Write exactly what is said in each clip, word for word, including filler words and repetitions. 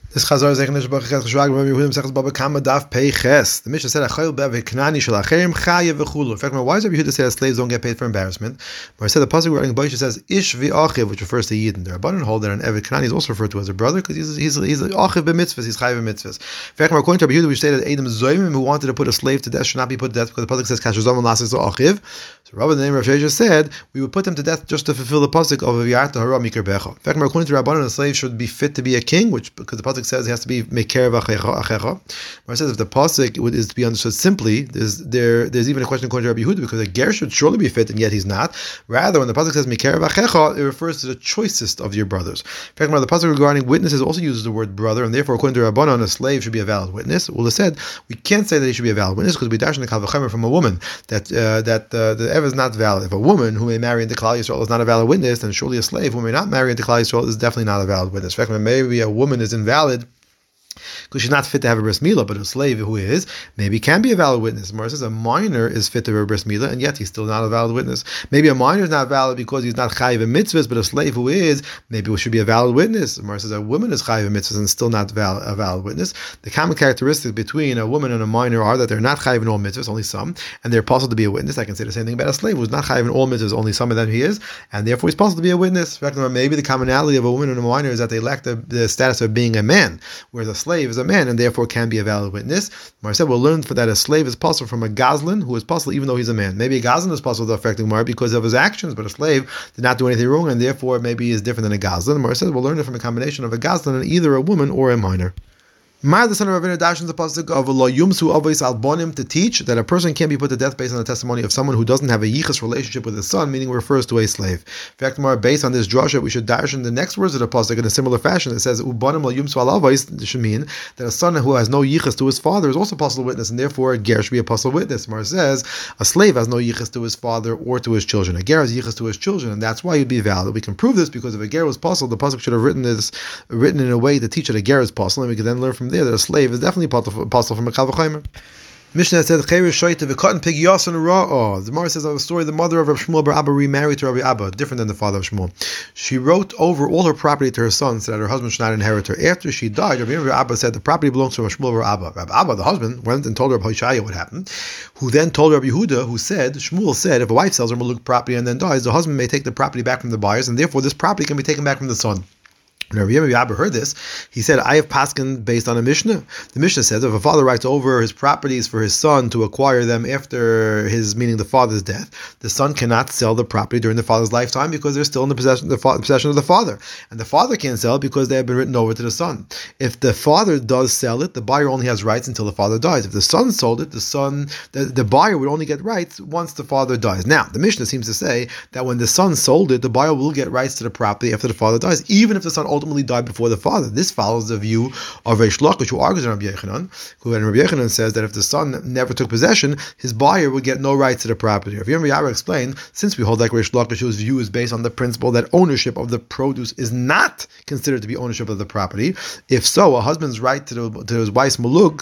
This Chazar is Eichnish B'Chesed Cheshvag B'Rav Yehuda M'Sechus Baba Kama Daf Pei Ches. The Mishnah said Achayil Be'av Knani Shel Acherim Chayev V'Chulu. In fact, why does Rabbi Yehuda say that slaves don't get paid for embarrassment? But I said the pasuk regarding Boisha says Ish V'Achiv, which refers to Yidden. The Rabbanan hold that an Eved Knani is also referred to as a brother because he's he's he's Achiv B'Mitzvahs, he's Chayev B'Mitzvahs. In fact, according to Rabbi Yehuda, we stated that Adam Zoymim, who wanted to put a slave to death, should not be put to death because the pasuk says Kasher Zomim Lasis Achiv. So Rabbi, the name of Rav Sheshes said we would put them to death just to fulfill the pasuk of V'Yarta Hara Mikar Becha. In fact, according to Rabbanan, a slave should be fit to be a king, which because the pasuk says he has to be Mekerev Achecha. Where it says if the pasuk is to be understood simply, there's there there's even a question according to Rabbi Yehuda because a ger should surely be fit and yet he's not. Rather, when the pasuk says Mekerev Achecha, it refers to the choicest of your brothers. In fact, when the pasuk regarding witnesses also uses the word brother, and therefore according to Rabbanan, a slave should be a valid witness. Well, it said we can't say that he should be a valid witness because we dash in the Kal V'Chomer from a woman that uh, that uh, the ever is not valid. If a woman who may marry into Klal Yisrael is not a valid witness, then surely a slave who may not marry into Klal Yisrael is definitely not a valid witness. In fact, when maybe a woman is invalid because she's not fit to have a bris milah, but a slave who is maybe can be a valid witness. Mara says a minor is fit to have a bris milah, and yet he's still not a valid witness. Maybe a minor is not valid because he's not chayiv in mitzvahs, but a slave who is maybe should be a valid witness. Mara says a woman is chayiv in mitzvahs and still not valid, a valid witness. The common characteristics between a woman and a minor are that they're not chayiv in all mitzvahs, only some, and they're possible to be a witness. I can say the same thing about a slave who's not chayiv in all mitzvahs, only some of them he is, and therefore he's possible to be a witness. In fact, maybe the commonality of a woman and a minor is that they lack the, the status of being a man, whereas a slave is a man and therefore can be a valid witness. Mar said we'll learn for that a slave is possible from a gazlan who is possible even though he's a man. Maybe a gazlan is possible to affect Mar because of his actions, but a slave did not do anything wrong and therefore maybe he is different than a gazlan. Mar said we'll learn it from a combination of a gazlan and either a woman or a minor. Mar the son of Ravina Dash in the pasuk of lo yumsu avos al bonim to teach that a person can't be put to death based on the testimony of someone who doesn't have a yichus relationship with his son, meaning refers to a slave. In fact, Mar, based on this drasha, we should dash in the next words of the pasuk in a similar fashion. It says ubonim lo yumsu al avos. This should mean that a son who has no yichus to his father is also a possible witness, and therefore a ger should be a possible witness. Mar says a slave has no yichus to his father or to his children. A ger has yichus to his children, and that's why he'd be valid. We can prove this because if a ger was possible, the pasuk should have written this written in a way to teach that a ger is possible, and we can then learn from there that a slave is definitely possible from a Kal V'Chomer. Mishnah said, "Chayrish shoyte v'cotton pig yason ra'ah." The Gemara says of a story: the mother of Rav Shmuel bar Abba remarried to Rabbi Abba, different than the father of Shmuel. She wrote over all her property to her son, so that her husband should not inherit her. After she died, Rabbi Abba said the property belongs to Rav Shmuel bar Abba. Rabbi Abba, the husband, went and told Rabbi Hoshaya what happened, who then told Rabbi Yehuda, who said, Shmuel said, if a wife sells her maluk property and then dies, the husband may take the property back from the buyers, and therefore this property can be taken back from the son. When Rabbi Abba heard this, he said, I have paskin based on a Mishnah. The Mishnah says if a father writes over his properties for his son to acquire them after his, meaning the father's death, the son cannot sell the property during the father's lifetime because they're still in the possession, the fa- possession of the father. And the father can't sell it because they have been written over to the son. If the father does sell it, the buyer only has rights until the father dies. If the son sold it, the son, the, the buyer would only get rights once the father dies. Now, the Mishnah seems to say that when the son sold it, the buyer will get rights to the property after the father dies, even if the son ultimately died before the father. This follows the view of Reish Lakish, who argues in Rabbi Yechanan, who and Rabbi Yechanan says that if the son never took possession, his buyer would get no rights to the property. Rabbi Yechanan explained, since we hold like Reish Lakish, whose view is based on the principle that ownership of the produce is not considered to be ownership of the property, if so, a husband's right to, the, to his wife's maluk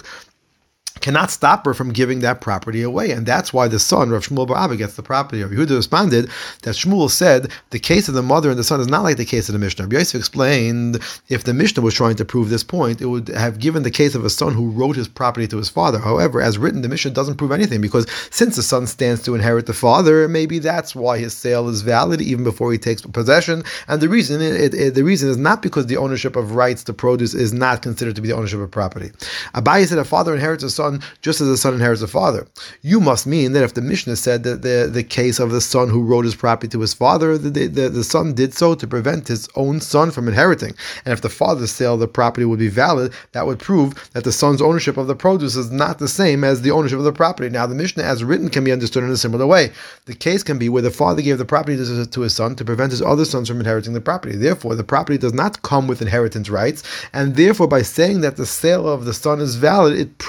cannot stop her from giving that property away, and that's why the son, Rav Shmuel bar Abba, gets the property. Rabbi Yehuda responded that Shmuel said the case of the mother and the son is not like the case of the Mishnah. Rabbi Yosef explained if the Mishnah was trying to prove this point, it would have given the case of a son who wrote his property to his father. However, as written, the Mishnah doesn't prove anything because since the son stands to inherit the father, maybe that's why his sale is valid even before he takes possession. And the reason it, it, the reason is not because the ownership of rights to produce is not considered to be the ownership of property. Abaye said a father inherits a son just as the son inherits the father. You must mean that if the Mishnah said that the, the case of the son who wrote his property to his father, the, the, the son did so to prevent his own son from inheriting. And if the father's sale of the property would be valid, that would prove that the son's ownership of the produce is not the same as the ownership of the property. Now, the Mishnah as written can be understood in a similar way. The case can be where the father gave the property to, to his son to prevent his other sons from inheriting the property. Therefore, the property does not come with inheritance rights, and therefore by saying that the sale of the son is valid, it proves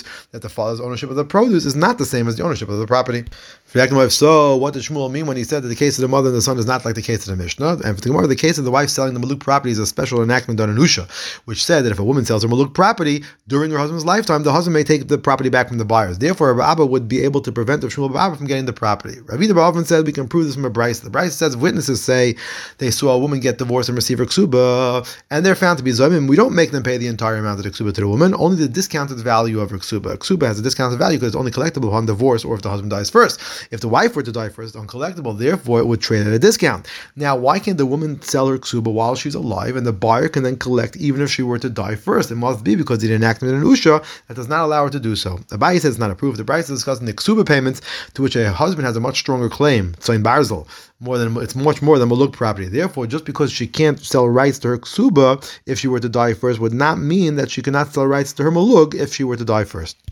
that the father's ownership of the produce is not the same as the ownership of the property. So, what did Shmuel mean when he said that the case of the mother and the son is not like the case of the Mishnah? And for the Gemara, the case of the wife selling the Maluk property is a special enactment on Anusha, which said that if a woman sells her Maluk property during her husband's lifetime, the husband may take the property back from the buyers. Therefore, Rabbi Abba would be able to prevent the Shmuel Abba from getting the property. Rabbi Abba often said we can prove this from a Bryce. The Bryce says if witnesses say they saw a woman get divorced and receive her ksuba, and they're found to be zomim, we don't make them pay the entire amount of the ksuba to the woman, only the discounted value of her ksuba. Ksuba has a discounted value because it's only collectible upon divorce or if the husband dies first. If the wife were to die first, it's uncollectible, therefore it would trade at a discount. Now, why can't the woman sell her ksuba while she's alive and the buyer can then collect even if she were to die first? It must be because the enactment in Usha that does not allow her to do so. Abaye says it's not approved. The Bryce is discussing the ksuba payments to which a husband has a much stronger claim. So in Barzel, more than it's much more than Maluk property. Therefore, just because she can't sell rights to her ksuba if she were to die first would not mean that she cannot sell rights to her Maluk if she were to die first.